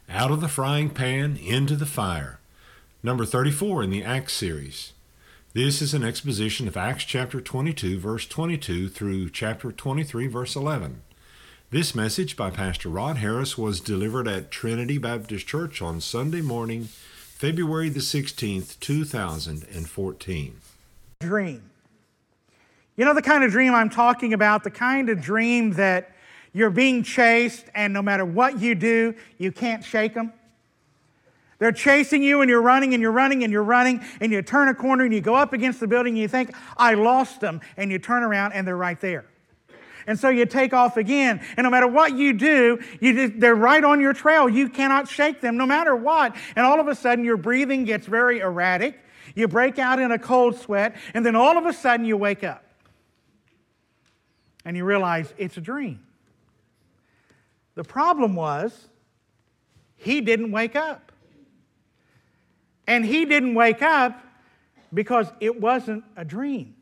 Out of the frying pan into the fire. Number 34 in the Acts series. This is an exposition of Acts chapter 22, verse 22 through chapter 23, verse 11. This message by Pastor Rod Harris was delivered at Trinity Baptist Church on Sunday morning, February the 16th, 2014. Dream. You know the kind of dream I'm talking about, the kind of dream that you're being chased and no matter what you do, you can't shake them. They're chasing you and you're running and you're running and you're running and you turn a corner and you go up against the building and you think, I lost them, and you turn around and they're right there. And so you take off again, and no matter what you do, they're right on your trail. You cannot shake them no matter what. And all of a sudden your breathing gets very erratic. You break out in a cold sweat, and then all of a sudden you wake up. And you realize it's a dream. The problem was, he didn't wake up. And he didn't wake up because it wasn't a dream.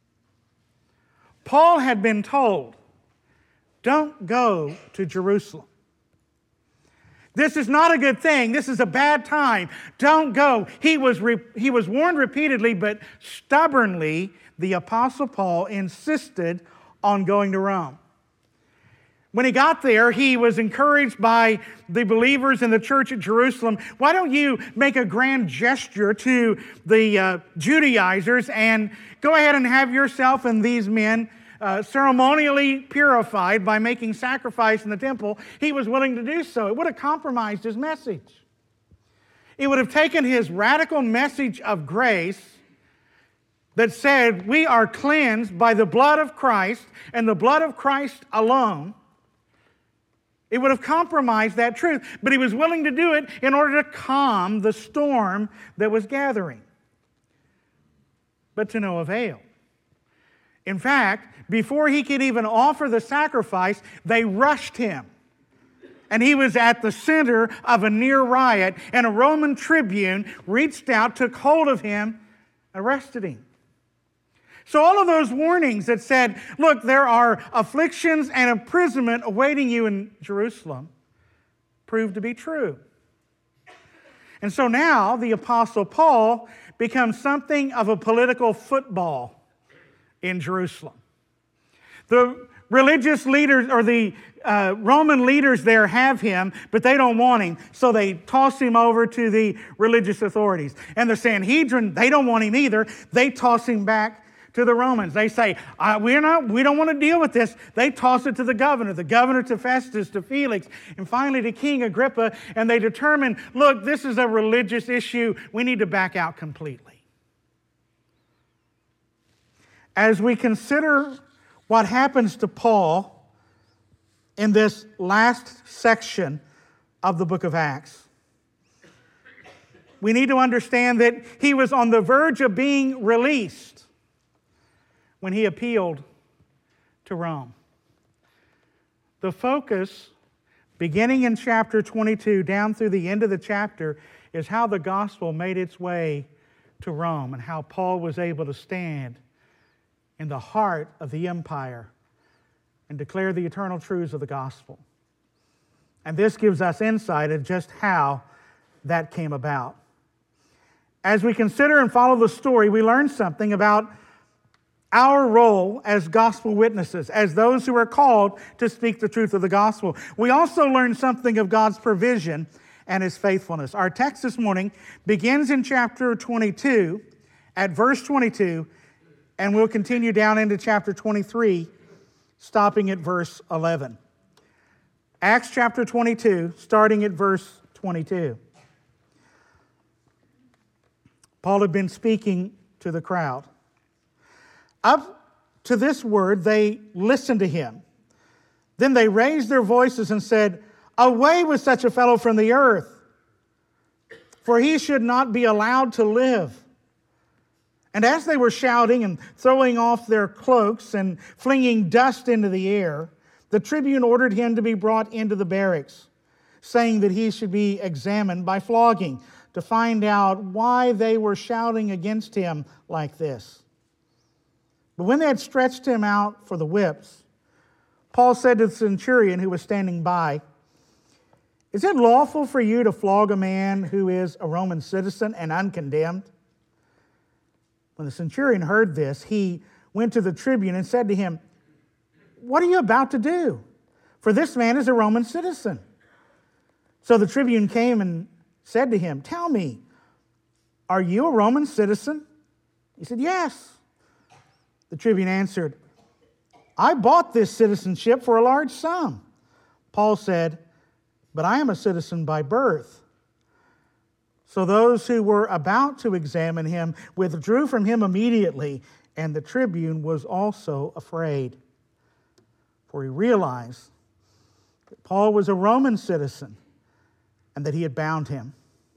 Paul had been told, don't go to Jerusalem. This is not a good thing. This is a bad time. Don't go. He was warned repeatedly, but stubbornly, the Apostle Paul insisted on going to Rome. When he got there, he was encouraged by the believers in the church at Jerusalem. Why don't you make a grand gesture to the Judaizers and go ahead and have yourself and these men ceremonially purified by making sacrifice in the temple? He was willing to do so. It would have compromised his message. It would have taken his radical message of grace that said we are cleansed by the blood of Christ and the blood of Christ alone. It would have compromised that truth, but he was willing to do it in order to calm the storm that was gathering. But to no avail. In fact, before he could even offer the sacrifice, they rushed him. And he was at the center of a near riot, and a Roman tribune reached out, took hold of him, arrested him. So all of those warnings that said, look, there are afflictions and imprisonment awaiting you in Jerusalem, proved to be true. And so now the Apostle Paul becomes something of a political football in Jerusalem. The religious leaders, or the Roman leaders there, have him, but they don't want him, so they toss him over to the religious authorities. And the Sanhedrin, they don't want him either. They toss him back to the Romans. They say, we don't want to deal with this. They toss it to the governor to Festus, to Felix, and finally to King Agrippa, and they determine, look, this is a religious issue. We need to back out completely. As we consider what happens to Paul in this last section of the book of Acts, we need to understand that he was on the verge of being released when he appealed to Rome. The focus, beginning in chapter 22 down through the end of the chapter, is how the gospel made its way to Rome and how Paul was able to stand in the heart of the empire and declare the eternal truths of the gospel. And this gives us insight into just how that came about. As we consider and follow the story, we learn something about our role as gospel witnesses, as those who are called to speak the truth of the gospel. We also learn something of God's provision and His faithfulness. Our text this morning begins in chapter 22 at verse 22, and we'll continue down into chapter 23, stopping at verse 11. Acts chapter 22, starting at verse 22. Paul had been speaking to the crowd. Up to this word, they listened to him. Then they raised their voices and said, away with such a fellow from the earth, for he should not be allowed to live. And as they were shouting and throwing off their cloaks and flinging dust into the air, the tribune ordered him to be brought into the barracks, saying that he should be examined by flogging to find out why they were shouting against him like this. But when they had stretched him out for the whips, Paul said to the centurion who was standing by, Is it lawful for you to flog a man who is a Roman citizen and uncondemned? When the centurion heard this, he went to the tribune and said to him, what are you about to do? For this man is a Roman citizen. So the tribune came and said to him, tell me, are you a Roman citizen? He said, yes. The tribune answered, I bought this citizenship for a large sum. Paul said, but I am a citizen by birth. So those who were about to examine him withdrew from him immediately, and the tribune was also afraid, for he realized that Paul was a Roman citizen and that he had bound him.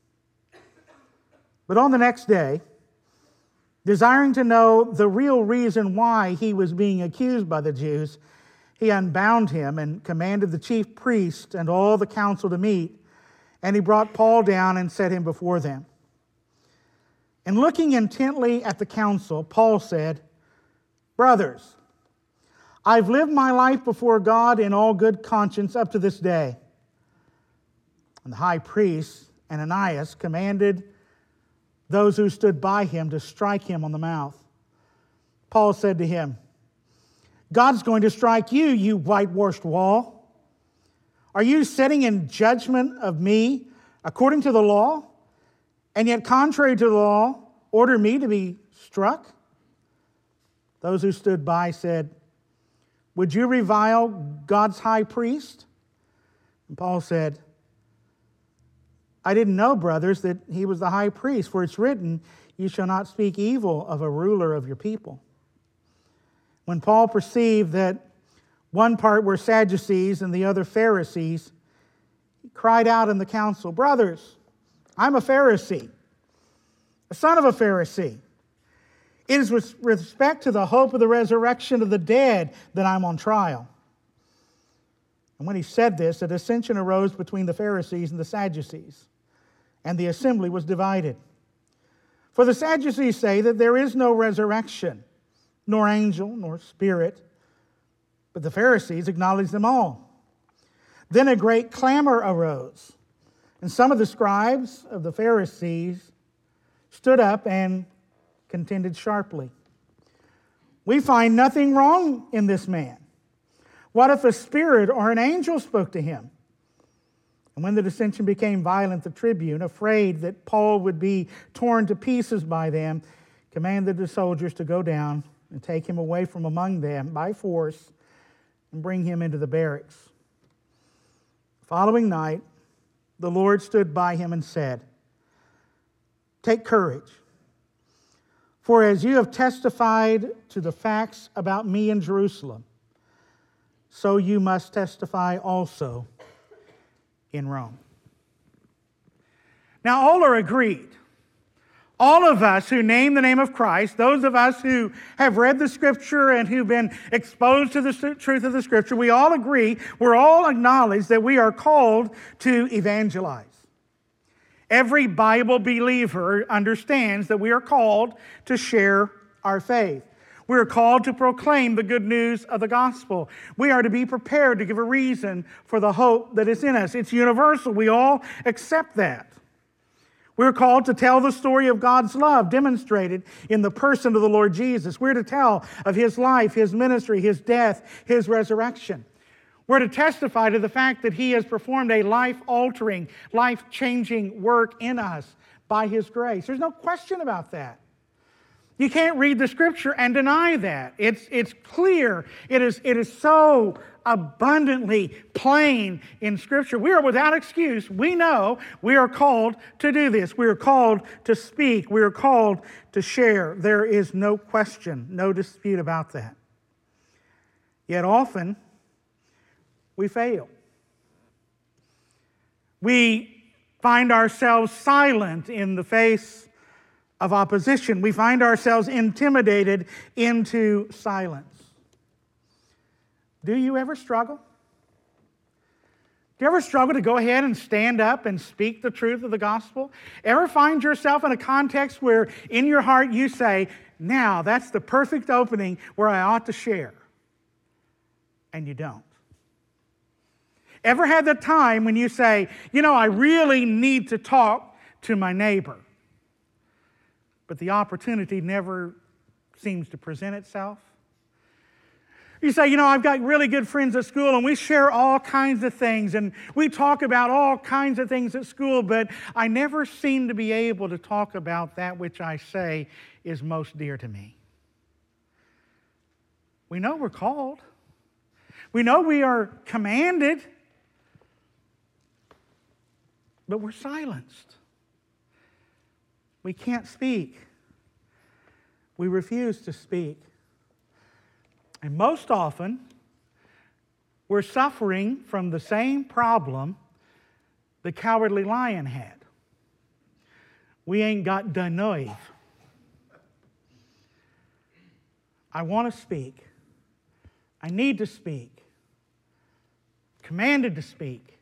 But on the next day, desiring to know the real reason why he was being accused by the Jews, he unbound him and commanded the chief priest and all the council to meet, and he brought Paul down and set him before them. And looking intently at the council, Paul said, brothers, I've lived my life before God in all good conscience up to this day. And the high priest, Ananias, commanded those who stood by him to strike him on the mouth. Paul said to him, God's going to strike you, you whitewashed wall. Are you sitting in judgment of me according to the law, and yet contrary to the law, order me to be struck? Those who stood by said, would you revile God's high priest? And Paul said, I didn't know, brothers, that he was the high priest, for it's written, you shall not speak evil of a ruler of your people. When Paul perceived that one part were Sadducees and the other Pharisees, he cried out in the council, brothers, I'm a Pharisee, a son of a Pharisee. It is with respect to the hope of the resurrection of the dead that I'm on trial. And when he said this, a dissension arose between the Pharisees and the Sadducees, and the assembly was divided. For the Sadducees say that there is no resurrection, nor angel, nor spirit, but the Pharisees acknowledge them all. Then a great clamor arose, and some of the scribes of the Pharisees stood up and contended sharply. We find nothing wrong in this man. What if a spirit or an angel spoke to him? And when the dissension became violent, the tribune, afraid that Paul would be torn to pieces by them, commanded the soldiers to go down and take him away from among them by force and bring him into the barracks. The following night, the Lord stood by him and said, take courage, for as you have testified to the facts about me in Jerusalem, so you must testify also in Rome. Now all are agreed. All of us who name the name of Christ, those of us who have read the Scripture and who've been exposed to the truth of the Scripture, we all agree, we're all acknowledged that we are called to evangelize. Every Bible believer understands that we are called to share our faith. We are called to proclaim the good news of the gospel. We are to be prepared to give a reason for the hope that is in us. It's universal. We all accept that. We're called to tell the story of God's love demonstrated in the person of the Lord Jesus. We're to tell of His life, His ministry, His death, His resurrection. We're to testify to the fact that He has performed a life-altering, life-changing work in us by His grace. There's no question about that. You can't read the Scripture and deny that. It's clear. It is so abundantly plain in Scripture. We are without excuse. We know we are called to do this. We are called to speak. We are called to share. There is no question, no dispute about that. Yet often, we fail. We find ourselves silent in the face of opposition. We find ourselves intimidated into silence. Do you ever struggle? Do you ever struggle to go ahead and stand up and speak the truth of the gospel? Ever find yourself in a context where in your heart you say, now that's the perfect opening where I ought to share, and you don't? Ever had the time when you say, I really need to talk to my neighbor, but the opportunity never seems to present itself? You say, I've got really good friends at school and we share all kinds of things and we talk about all kinds of things at school, but I never seem to be able to talk about that which I say is most dear to me. We know we're called. We know we are commanded, but we're silenced. We can't speak. We refuse to speak. And most often, we're suffering from the same problem the Cowardly Lion had. We ain't got de neuve. I want to speak. I need to speak. Commanded to speak.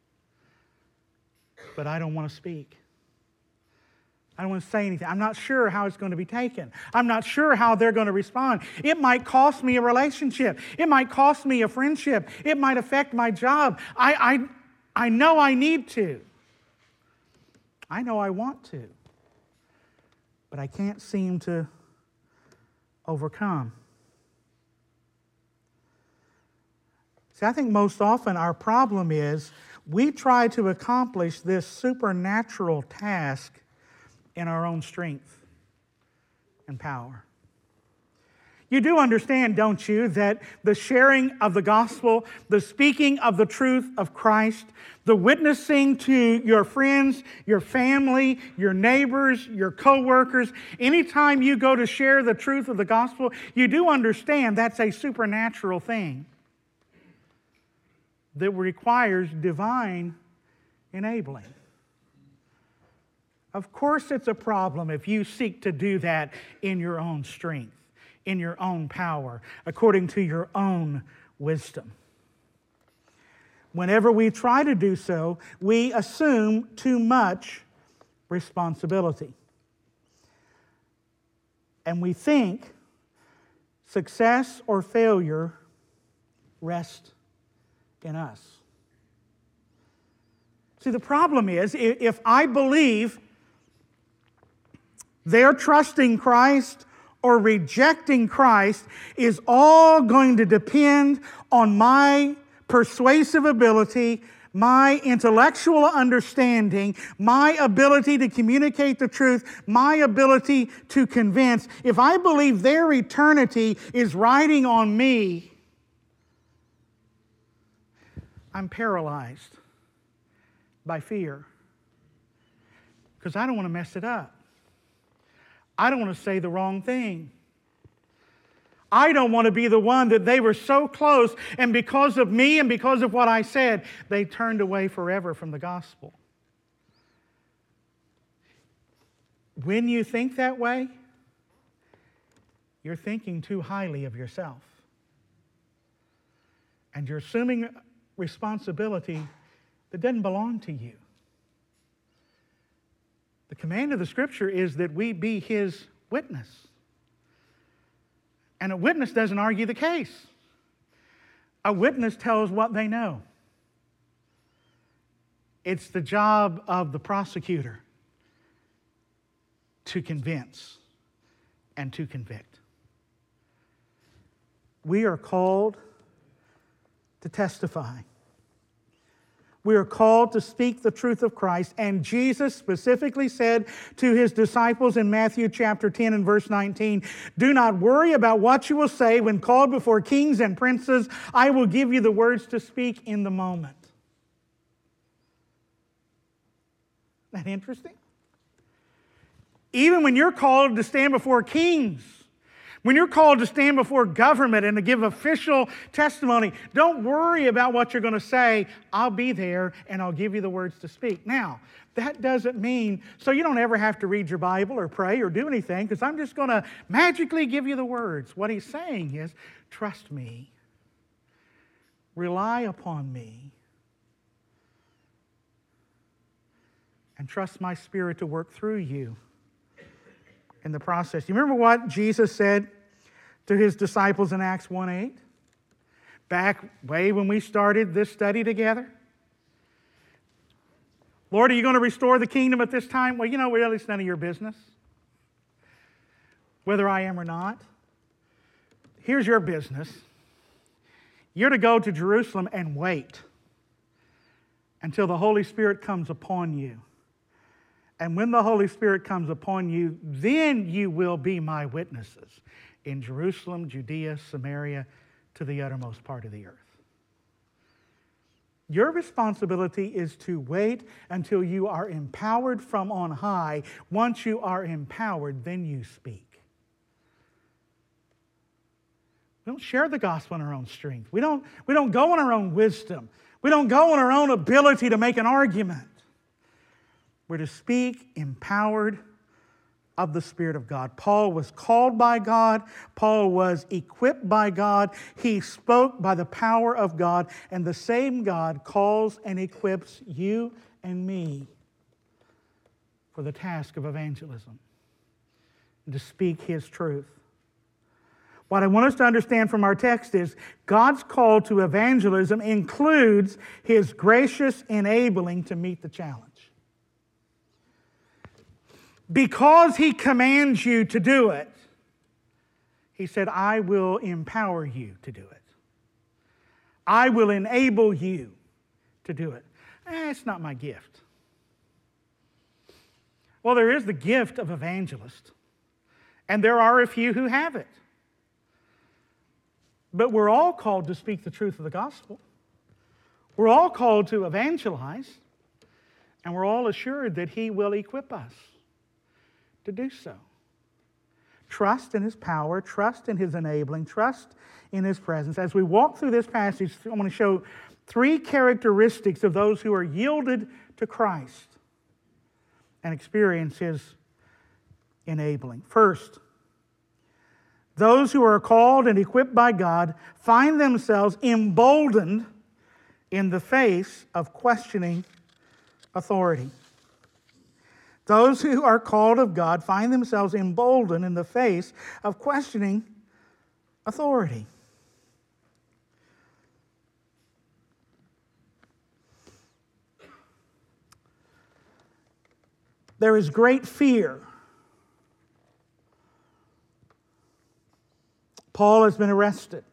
But I don't want to speak. I don't want to say anything. I'm not sure how it's going to be taken. I'm not sure how they're going to respond. It might cost me a relationship. It might cost me a friendship. It might affect my job. I know I need to. I know I want to. But I can't seem to overcome. See, I think most often our problem is we try to accomplish this supernatural task in our own strength and power. You do understand, don't you, that the sharing of the gospel, the speaking of the truth of Christ, the witnessing to your friends, your family, your neighbors, your co-workers, anytime you go to share the truth of the gospel, you do understand that's a supernatural thing that requires divine enabling. Of course it's a problem if you seek to do that in your own strength, in your own power, according to your own wisdom. Whenever we try to do so, we assume too much responsibility. And we think success or failure rest in us. See, the problem is, if I believe their trusting Christ or rejecting Christ is all going to depend on my persuasive ability, my intellectual understanding, my ability to communicate the truth, my ability to convince. If I believe their eternity is riding on me, I'm paralyzed by fear because I don't want to mess it up. I don't want to say the wrong thing. I don't want to be the one that they were so close, and because of me and because of what I said, they turned away forever from the gospel. When you think that way, you're thinking too highly of yourself. And you're assuming responsibility that doesn't belong to you. The command of the Scripture is that we be His witness. And a witness doesn't argue the case. A witness tells what they know. It's the job of the prosecutor to convince and to convict. We are called to testify. We are called to speak the truth of Christ, and Jesus specifically said to His disciples in Matthew chapter 10 and verse 19, "Do not worry about what you will say when called before kings and princes. I will give you the words to speak in the moment." Isn't that interesting? Even when you're called to stand before kings, when you're called to stand before government and to give official testimony, don't worry about what you're going to say. I'll be there and I'll give you the words to speak. Now, that doesn't mean, so you don't ever have to read your Bible or pray or do anything, because I'm just going to magically give you the words. What He's saying is, trust me. Rely upon me. And trust my Spirit to work through you in the process. You remember what Jesus said to His disciples in Acts 1:8? back way when we started this study together? Lord, are you going to restore the kingdom at this time? Well, really, it's none of your business, whether I am or not. Here's your business. You're to go to Jerusalem and wait until the Holy Spirit comes upon you. And when the Holy Spirit comes upon you, then you will be my witnesses in Jerusalem, Judea, Samaria, to the uttermost part of the earth. Your responsibility is to wait until you are empowered from on high. Once you are empowered, then you speak. We don't share the gospel in our own strength. We don't go in our own wisdom. We don't go in our own ability to make an argument. We're to speak empowered of the Spirit of God. Paul was called by God. Paul was equipped by God. He spoke by the power of God. And the same God calls and equips you and me for the task of evangelism and to speak His truth. What I want us to understand from our text is God's call to evangelism includes His gracious enabling to meet the challenge. Because He commands you to do it, He said, I will empower you to do it. I will enable you to do it. It's not my gift. Well, there is the gift of evangelist, and there are a few who have it. But we're all called to speak the truth of the gospel. We're all called to evangelize, and we're all assured that He will equip us to do so. Trust in His power, trust in His enabling, trust in His presence. As we walk through this passage, I want to show three characteristics of those who are yielded to Christ and experience His enabling. First, those who are called and equipped by God find themselves emboldened in the face of questioning authority. Those who are called of God find themselves emboldened in the face of questioning authority. There is great fear. Paul has been arrested.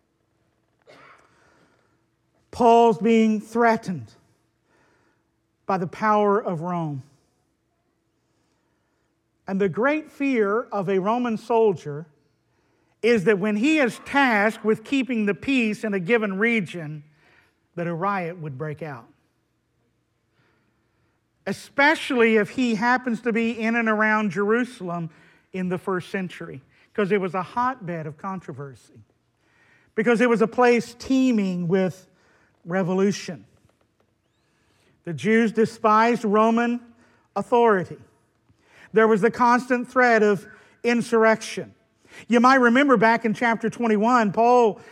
Paul's being threatened by the power of Rome. And the great fear of a Roman soldier is that when he is tasked with keeping the peace in a given region, that a riot would break out. Especially if he happens to be in and around Jerusalem in the first century, because it was a hotbed of controversy, because it was a place teeming with revolution. The Jews despised Roman authority. There was the constant threat of insurrection. You might remember back in chapter 21, Paul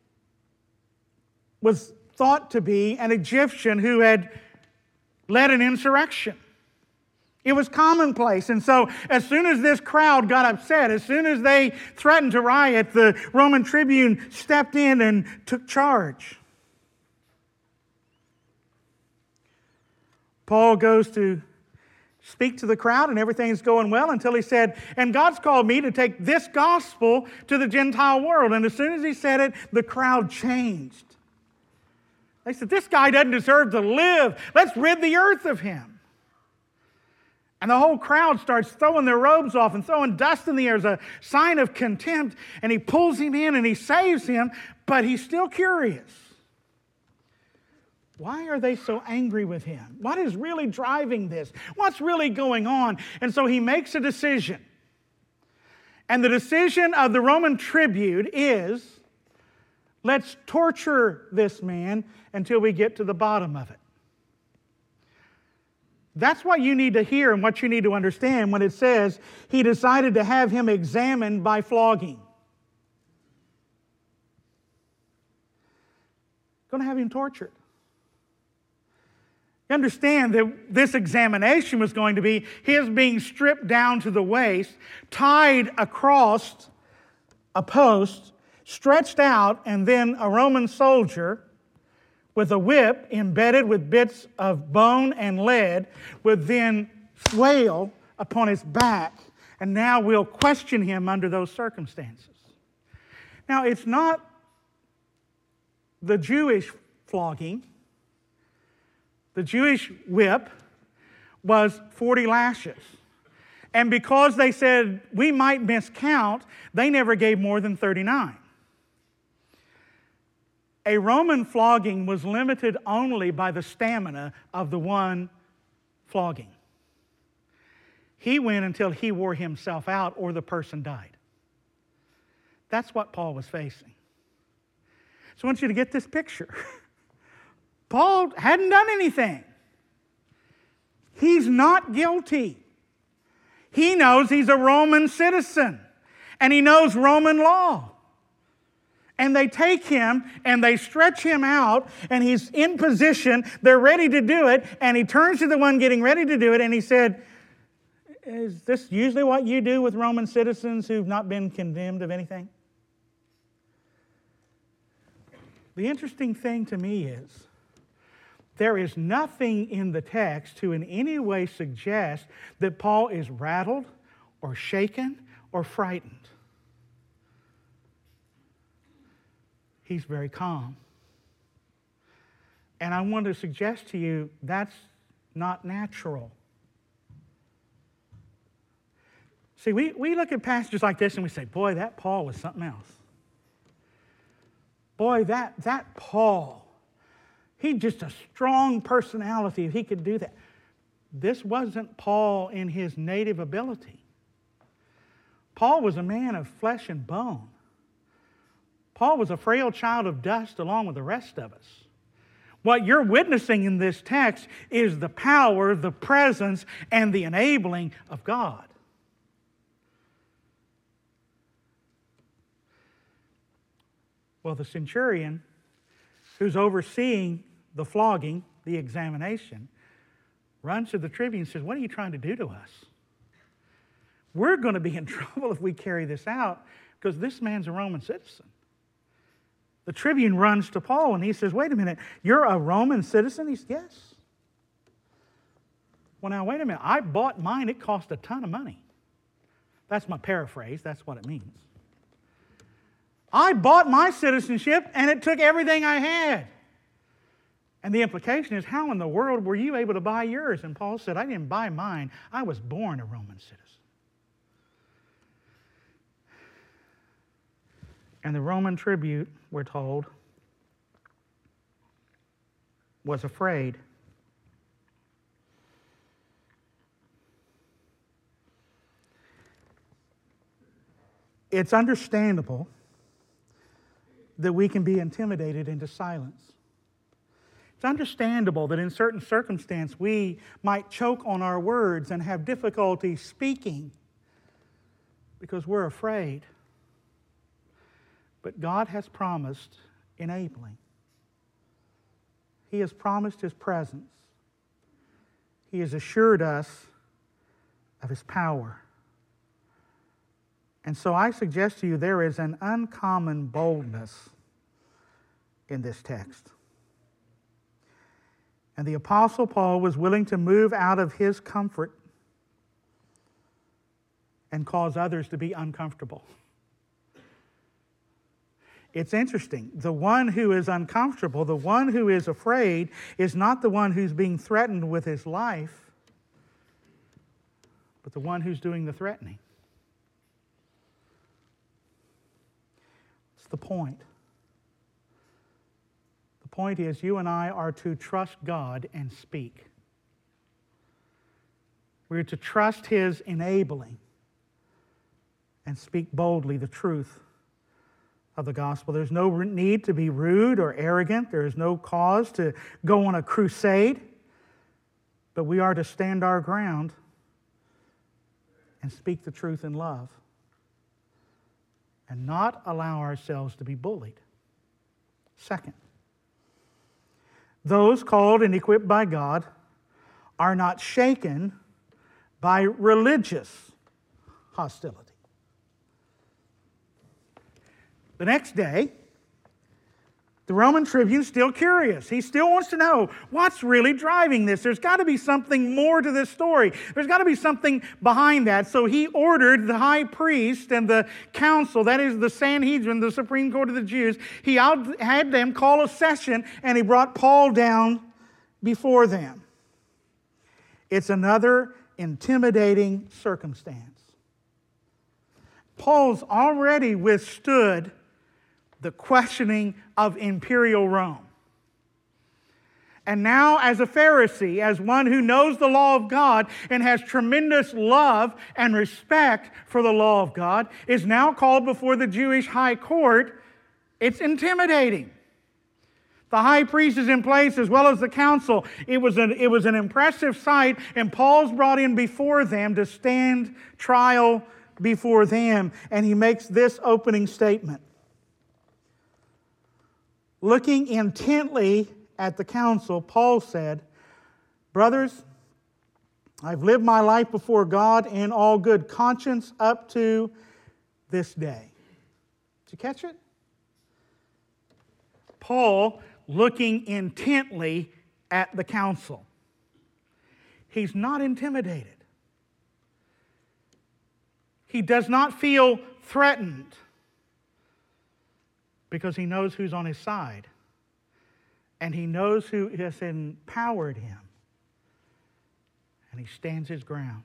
was thought to be an Egyptian who had led an insurrection. It was commonplace. And so as soon as this crowd got upset, as soon as they threatened to riot, the Roman tribune stepped in and took charge. Paul goes to speak to the crowd and everything's going well until he said, and God's called me to take this gospel to the Gentile world. And as soon as he said it, the crowd changed. They said, this guy doesn't deserve to live. Let's rid the earth of him. And the whole crowd starts throwing their robes off and throwing dust in the air as a sign of contempt. And he pulls him in and he saves him, but he's still curious. Why are they so angry with him? What is really driving this? What's really going on? And so he makes a decision. And the decision of the Roman tribune is, let's torture this man until we get to the bottom of it. That's what you need to hear and what you need to understand when it says he decided to have him examined by flogging. Going to have him tortured. You understand that this examination was going to be his being stripped down to the waist, tied across a post, stretched out, and then a Roman soldier with a whip embedded with bits of bone and lead would then flail upon his back, and now we'll question him under those circumstances. Now, it's not the Jewish flogging. The Jewish whip was 40 lashes. And because they said we might miscount, they never gave more than 39. A Roman flogging was limited only by the stamina of the one flogging. He went until he wore himself out or the person died. That's what Paul was facing. So I want you to get this picture. Paul hadn't done anything. He's not guilty. He knows he's a Roman citizen, and he knows Roman law. And they take him and they stretch him out, and he's in position. They're ready to do it, and he turns to the one getting ready to do it, and he said, "Is this usually what you do with Roman citizens who've not been condemned of anything?" The interesting thing to me is there is nothing in the text to in any way suggest that Paul is rattled or shaken or frightened. He's very calm. And I want to suggest to you that's not natural. See, we look at passages like this and we say, boy, that Paul was something else. Boy, that Paul, he's just a strong personality if he could do that. This wasn't Paul in his native ability. Paul was a man of flesh and bone. Paul was a frail child of dust along with the rest of us. What you're witnessing in this text is the power, the presence, and the enabling of God. Well, the centurion who's overseeing the flogging, the examination, runs to the tribune and says, "What are you trying to do to us? We're going to be in trouble if we carry this out because this man's a Roman citizen." The tribune runs to Paul and he says, "Wait a minute, you're a Roman citizen?" He says, "Yes." "Well, now, wait a minute. I bought mine. It cost a ton of money." That's my paraphrase. That's what it means. "I bought my citizenship and it took everything I had." And the implication is, how in the world were you able to buy yours? And Paul said, "I didn't buy mine. I was born a Roman citizen." And the Roman tribune, we're told, was afraid. It's understandable that we can be intimidated into silence. It's understandable that in certain circumstances we might choke on our words and have difficulty speaking because we're afraid. But God has promised enabling. He has promised His presence. He has assured us of His power. And so I suggest to you there is an uncommon boldness in this text. And the Apostle Paul was willing to move out of his comfort and cause others to be uncomfortable. It's interesting. The one who is uncomfortable, the one who is afraid, is not the one who's being threatened with his life, but the one who's doing the threatening. What's the point? The point is you and I are to trust God and speak. We're to trust His enabling and speak boldly the truth of the gospel. There's no need to be rude or arrogant. There is no cause to go on a crusade. But we are to stand our ground and speak the truth in love and not allow ourselves to be bullied. Second, those called and equipped by God are not shaken by religious hostility. The next day, the Roman tribune's still curious. He still wants to know what's really driving this. There's got to be something more to this story. There's got to be something behind that. So he ordered the high priest and the council, that is the Sanhedrin, the Supreme Court of the Jews, he had them call a session, and he brought Paul down before them. It's another intimidating circumstance. Paul's already withstood the questioning of imperial Rome. And now, as a Pharisee, as one who knows the law of God and has tremendous love and respect for the law of God, is now called before the Jewish high court. It's intimidating. The high priest is in place as well as the council. It was an impressive sight, and Paul's brought in before them to stand trial before them. And he makes this opening statement. Looking intently at the council, Paul said, "Brothers, I've lived my life before God in all good conscience up to this day." Did you catch it? Paul looking intently at the council. He's not intimidated. He does not feel threatened, because he knows who's on his side. And he knows who has empowered him. And he stands his ground.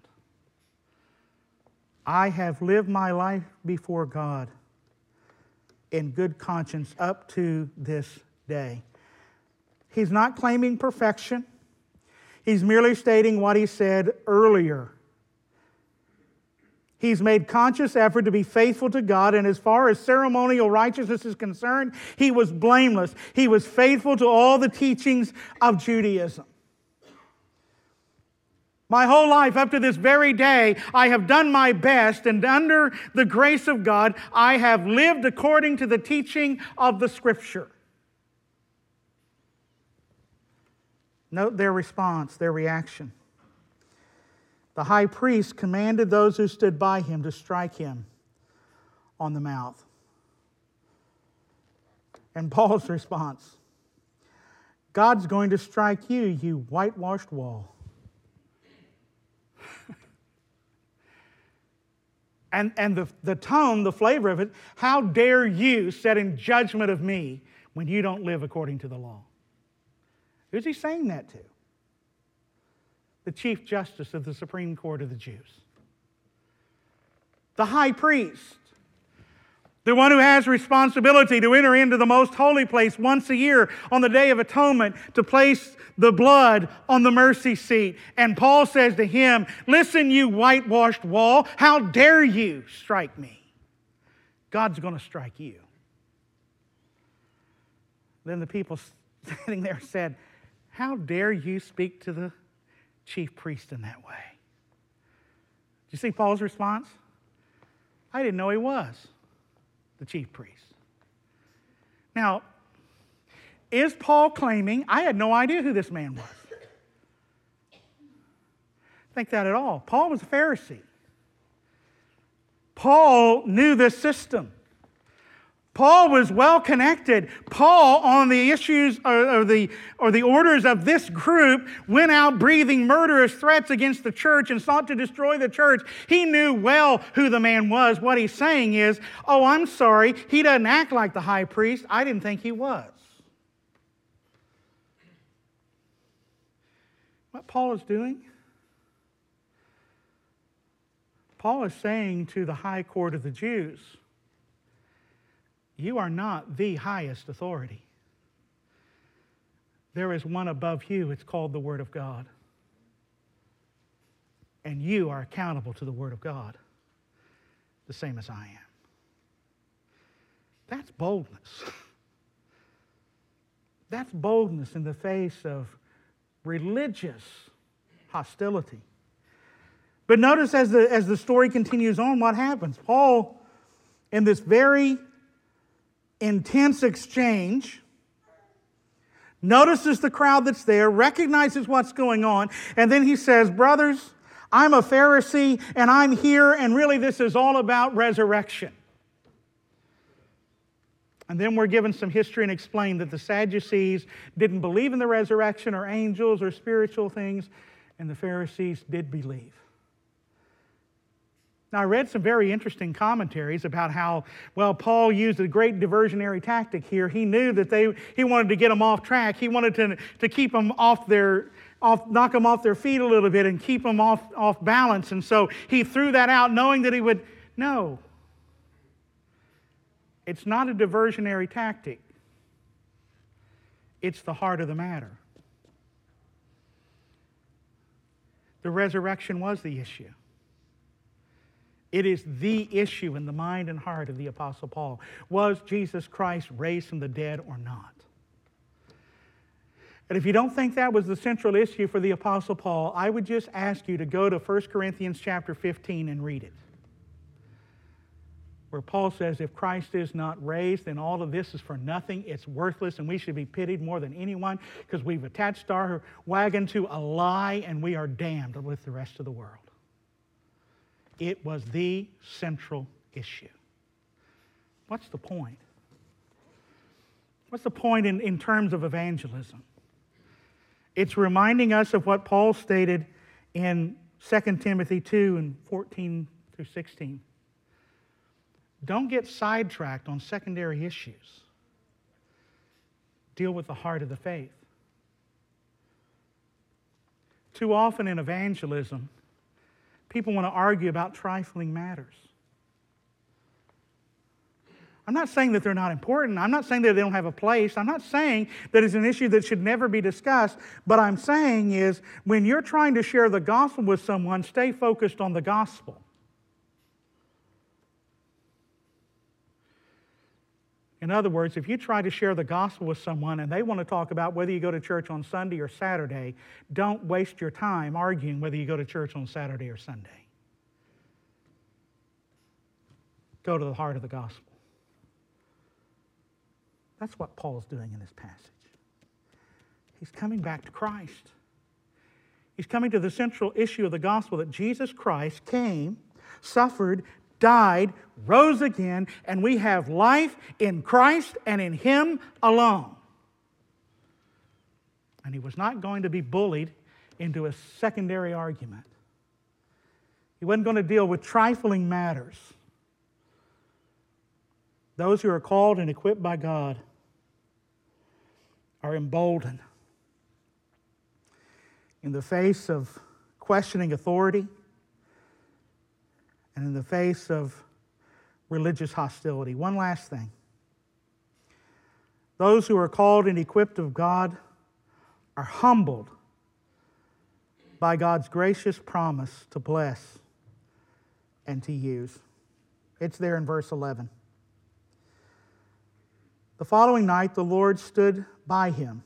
I have lived my life before God in good conscience up to this day. He's not claiming perfection. He's merely stating what he said earlier. He's made conscious effort to be faithful to God, and as far as ceremonial righteousness is concerned, he was blameless. He was faithful to all the teachings of Judaism. My whole life up to this very day, I have done my best, and under the grace of God, I have lived according to the teaching of the Scripture. Note their response, their reaction. The high priest commanded those who stood by him to strike him on the mouth. And Paul's response, "God's going to strike you, you whitewashed wall." And the tone, the flavor of it, how dare you set in judgment of me when you don't live according to the law? Who's he saying that to? The Chief Justice of the Supreme Court of the Jews. The high priest. The one who has responsibility to enter into the most holy place once a year on the Day of Atonement to place the blood on the mercy seat. And Paul says to him, "Listen, you whitewashed wall, how dare you strike me? God's going to strike you." Then the people standing there said, "How dare you speak to the chief priest in that way?" Did you see Paul's response? I didn't know he was the chief priest. Now, is Paul claiming, I had no idea who this man was? Think that at all. Paul was a Pharisee. Paul knew this system. Paul was well connected. Paul, on the issues or the orders of this group, went out breathing murderous threats against the church and sought to destroy the church. He knew well who the man was. What he's saying is, "Oh, I'm sorry, he doesn't act like the high priest. I didn't think he was." What Paul is doing? Paul is saying to the high court of the Jews, you are not the highest authority. There is one above you. It's called the Word of God. And you are accountable to the Word of God, the same as I am. That's boldness. That's boldness in the face of religious hostility. But notice as the story continues on, what happens? Paul, in this very intense exchange, notices the crowd that's there, recognizes what's going on, and then he says, "Brothers, I'm a Pharisee, and I'm here, and really this is all about resurrection." And then we're given some history and explained that the Sadducees didn't believe in the resurrection or angels or spiritual things, and the Pharisees did believe. Now, I read some very interesting commentaries about how, well, Paul used a great diversionary tactic here. He knew that he wanted to get them off track. He wanted to keep them knock them off their feet a little bit and keep them off balance. And so he threw that out knowing that he would, no. It's not a diversionary tactic. It's the heart of the matter. The resurrection was the issue. It is the issue in the mind and heart of the Apostle Paul. Was Jesus Christ raised from the dead or not? And if you don't think that was the central issue for the Apostle Paul, I would just ask you to go to 1 Corinthians chapter 15 and read it, where Paul says, if Christ is not raised, then all of this is for nothing. It's worthless, and we should be pitied more than anyone because we've attached our wagon to a lie and we are damned with the rest of the world. It was the central issue. What's the point? What's the point in terms of evangelism? It's reminding us of what Paul stated in 2 Timothy 2 and 14 through 16. Don't get sidetracked on secondary issues. Deal with the heart of the faith. Too often in evangelism, people want to argue about trifling matters. I'm not saying that they're not important. I'm not saying that they don't have a place. I'm not saying that it's an issue that should never be discussed. But I'm saying is when you're trying to share the gospel with someone, stay focused on the gospel. In other words, if you try to share the gospel with someone and they want to talk about whether you go to church on Sunday or Saturday, don't waste your time arguing whether you go to church on Saturday or Sunday. Go to the heart of the gospel. That's what Paul's doing in this passage. He's coming back to Christ. He's coming to the central issue of the gospel that Jesus Christ came, suffered, died, rose again, and we have life in Christ and in Him alone. And he was not going to be bullied into a secondary argument. He wasn't going to deal with trifling matters. Those who are called and equipped by God are emboldened in the face of questioning authority and in the face of religious hostility. One last thing. Those who are called and equipped of God are humbled by God's gracious promise to bless and to use. It's there in verse 11. The following night, the Lord stood by him,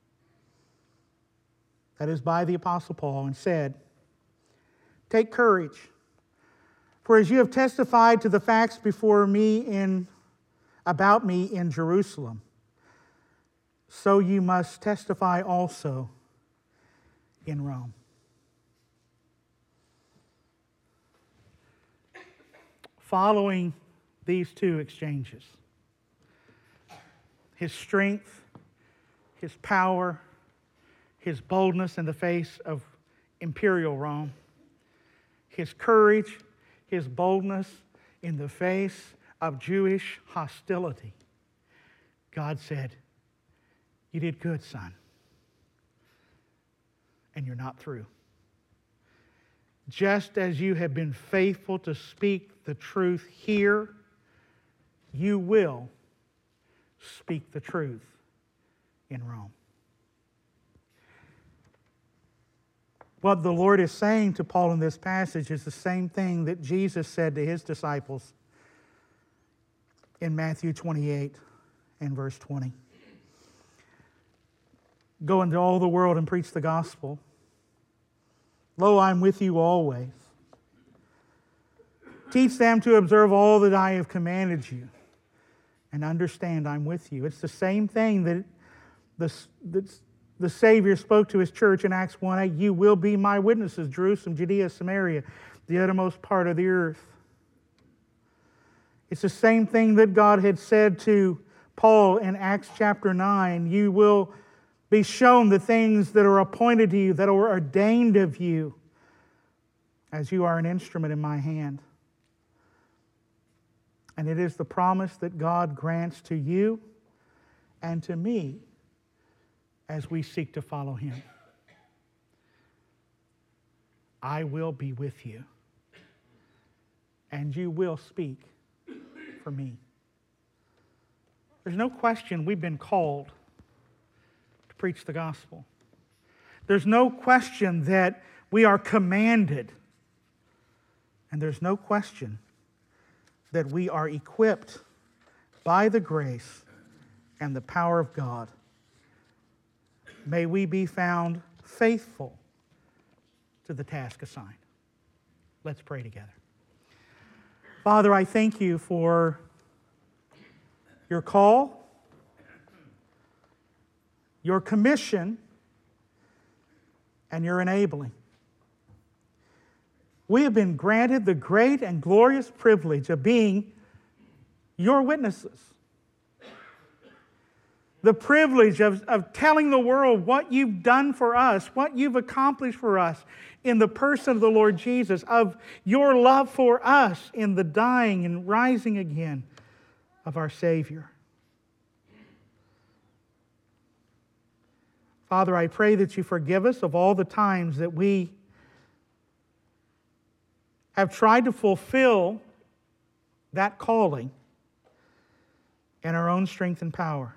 that is, by the Apostle Paul, and said, "Take courage, for as you have testified to the facts before me about me in Jerusalem, so you must testify also in Rome." Following these two exchanges, his strength, his power, his boldness in the face of imperial Rome, his courage, his boldness in the face of Jewish hostility, God said, "You did good, son, and you're not through. Just as you have been faithful to speak the truth here, you will speak the truth in Rome." What the Lord is saying to Paul in this passage is the same thing that Jesus said to his disciples in Matthew 28 and verse 20. "Go into all the world and preach the gospel. Lo, I am with you always. Teach them to observe all that I have commanded you, and understand I'm with you." It's the same thing that the Savior spoke to his church in Acts 1:8. "You will be my witnesses, Jerusalem, Judea, Samaria, the uttermost part of the earth." It's the same thing that God had said to Paul in Acts chapter 9, you will be shown the things that are appointed to you, that are ordained of you, as you are an instrument in my hand. And it is the promise that God grants to you and to me as we seek to follow Him. I will be with you, and you will speak for me. There's no question we've been called to preach the gospel. There's no question that we are commanded. And there's no question that we are equipped by the grace and the power of God. May we be found faithful to the task assigned. Let's pray together. Father, I thank you for your call, your commission, and your enabling. We have been granted the great and glorious privilege of being your witnesses. The privilege of telling the world what you've done for us, what you've accomplished for us in the person of the Lord Jesus, of your love for us in the dying and rising again of our Savior. Father, I pray that you forgive us of all the times that we have tried to fulfill that calling in our own strength and power.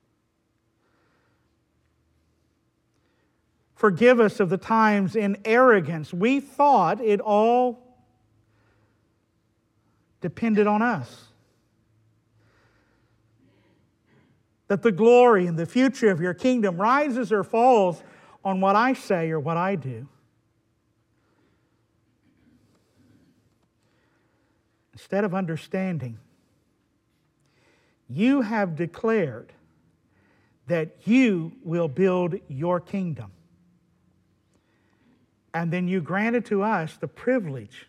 Forgive us of the times in arrogance we thought it all depended on us. That the glory and the future of your kingdom rises or falls on what I say or what I do. Instead of understanding, you have declared that you will build your kingdom. And then you granted to us the privilege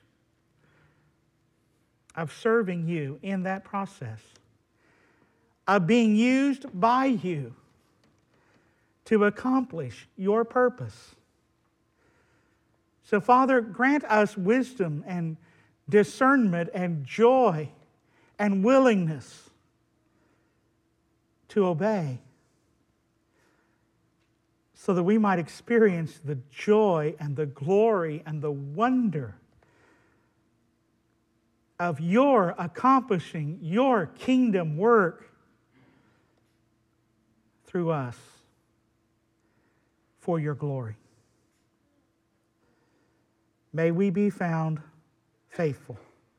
of serving you in that process, of being used by you to accomplish your purpose. So, Father, grant us wisdom and discernment and joy and willingness to obey, so that we might experience the joy and the glory and the wonder of your accomplishing your kingdom work through us for your glory. May we be found faithful.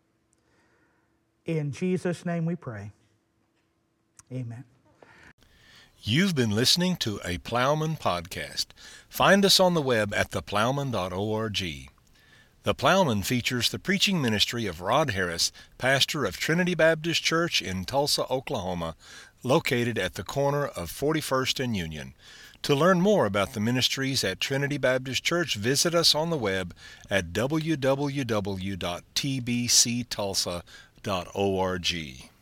In Jesus' name we pray. Amen. You've been listening to a Plowman podcast. Find us on the web at theplowman.org. The Plowman features the preaching ministry of Rod Harris, pastor of Trinity Baptist Church in Tulsa, Oklahoma, located at the corner of 41st and Union. To learn more about the ministries at Trinity Baptist Church, visit us on the web at www.tbctulsa.org.